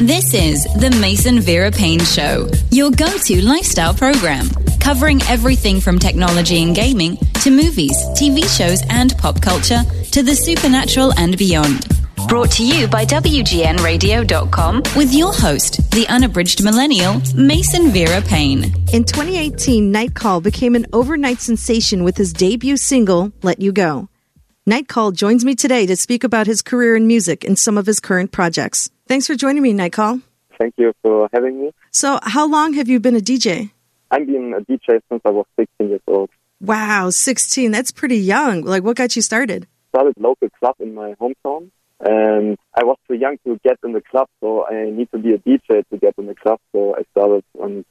This is the Mason Vera Payne Show, your go-to lifestyle program, covering everything from technology and gaming to movies, TV shows and pop culture to the supernatural and beyond. Brought to you by WGNradio.com with your host, the unabridged millennial, Mason Vera Payne. In 2018, Night Call became an overnight sensation with his debut single, Let You Go. Night Call joins me today to speak about his career in music and some of his current projects. Thanks for joining me, Night Call. Thank you for having me. So, how long have you been a DJ? I've been a DJ since I was 16 years old. Wow, 16. That's pretty young. Like, what got you started? I started a local club in my hometown, and I was too young to get in the club, so I need to be a DJ to get in the club. So I started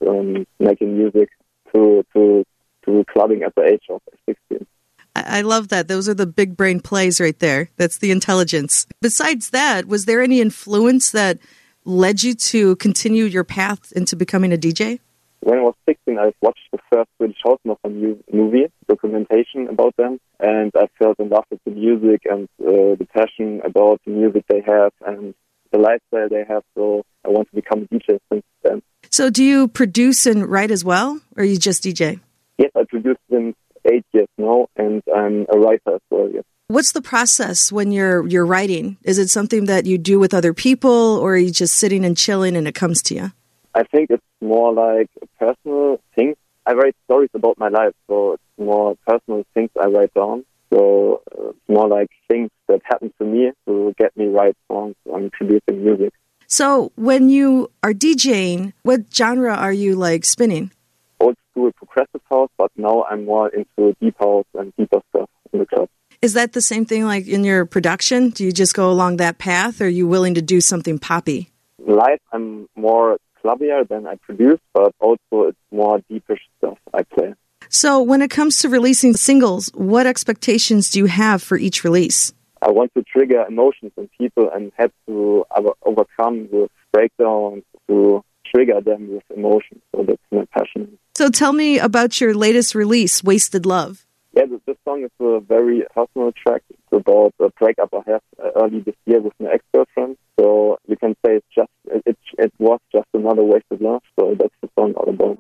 making music to clubbing at the age of 16. I love that. Those are the big brain plays right there. That's the intelligence. Besides that, was there any influence that led you to continue your path into becoming a DJ? When I was 16, I watched the first Swedish House Mafia movie, documentation about them, and I fell in love with the music and the passion about the music they have and the lifestyle they have, so I want to become a DJ since then. So do you produce and write as well, or you just DJ? Yes, I produce since 8 years now, and I'm a writer as well, yes. What's the process when you're writing? Is it something that you do with other people, or are you just sitting and chilling and it comes to you? I think it's more like a personal thing. I write stories about my life, so it's more personal things I write down. So it's more like things that happen to me to get me write songs and producing music. So when you are DJing, what genre are you like spinning? Old school progressive house, but now I'm more into deep house and deeper stuff in the club. Is that the same thing like in your production? Do you just go along that path, or are you willing to do something poppy? Live, I'm more clubbier than I produce, but also it's more deeper stuff I play. So when it comes to releasing singles, what expectations do you have for each release? I want to trigger emotions in people and have to overcome with breakdowns to trigger them with emotions. So that's my passion. So tell me about your latest release, Wasted Love. Yeah, this song is a very personal track. It's about a breakup I had early this year with my ex-girlfriend. So you can say it was just another wasted love. So that's the song all about.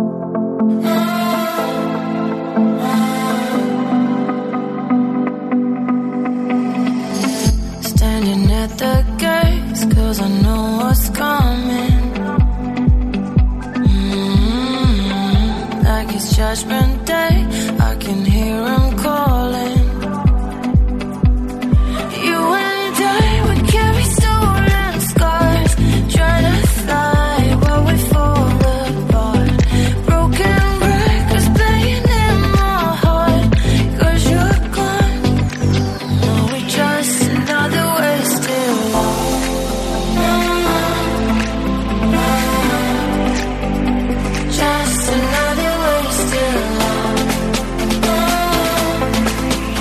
Standing at the gates, 'cause I know what's coming. Like it's Judgment Day, I can hear him calling. You and I would carry stolen scars, trying to fly while we fall apart. Broken records playing in my heart, 'cause you're gone. No, we're just another wasted love. Just another wasted love.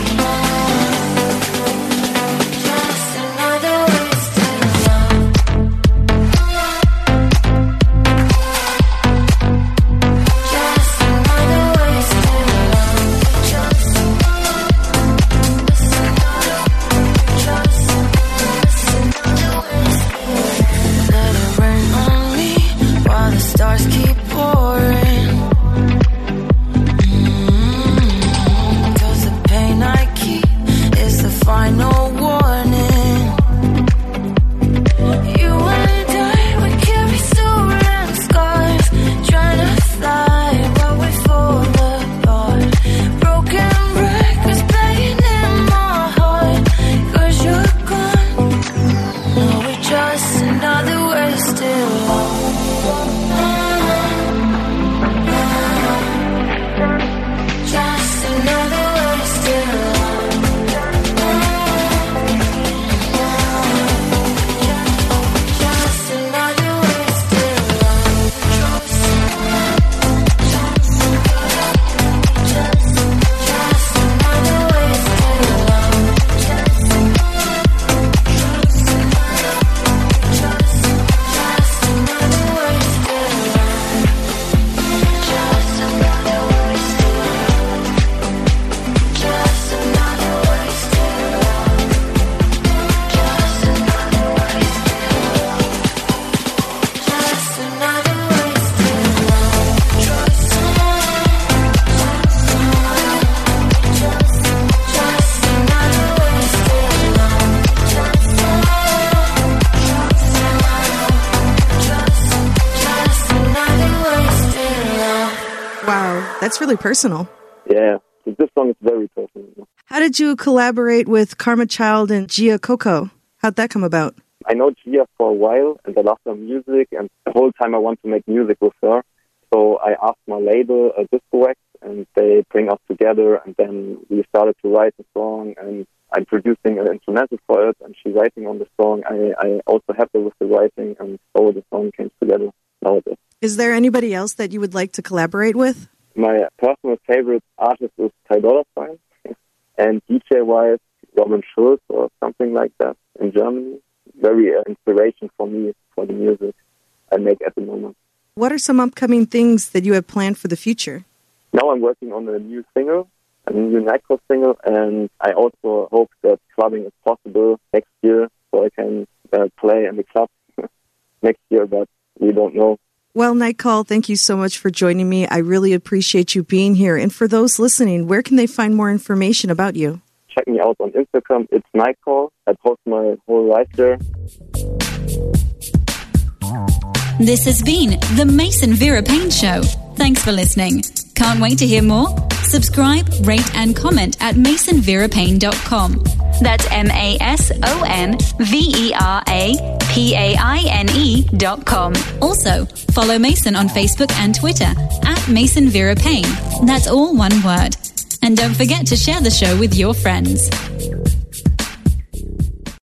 That's really personal. Yeah, this song is very personal. How did you collaborate with Karma Child and Gia Coco? How'd that come about? I know Gia for a while, and I love her music, and the whole time I want to make music with her. So I asked my label, Disco Wax, and they bring us together, and then we started to write the song, and I'm producing an instrumental for it, and she's writing on the song. I also helped her with the writing, and so the song came together nowadays. Is there anybody else that you would like to collaborate with? My personal favorite artist is Ty Dolla $ign, and DJ-wise, Robin Schulz or something like that in Germany. Very inspiration for me for the music I make at the moment. What are some upcoming things that you have planned for the future? Now I'm working on a new single, a new Nightcall single, and I also hope that clubbing is possible next year so I can play in the club next year, but we don't know. Well, Nightcall, thank you so much for joining me. I really appreciate you being here. And for those listening, where can they find more information about you? Check me out on Instagram. It's Nightcall. I post my whole life there. This has been the Mason Vera Payne Show. Thanks for listening. Can't wait to hear more? Subscribe, rate and comment at masonverapayne.com. That's MasonVeraPaine.com. Also, follow Mason on Facebook and Twitter at Mason Vera Payne. That's all one word. And don't forget to share the show with your friends.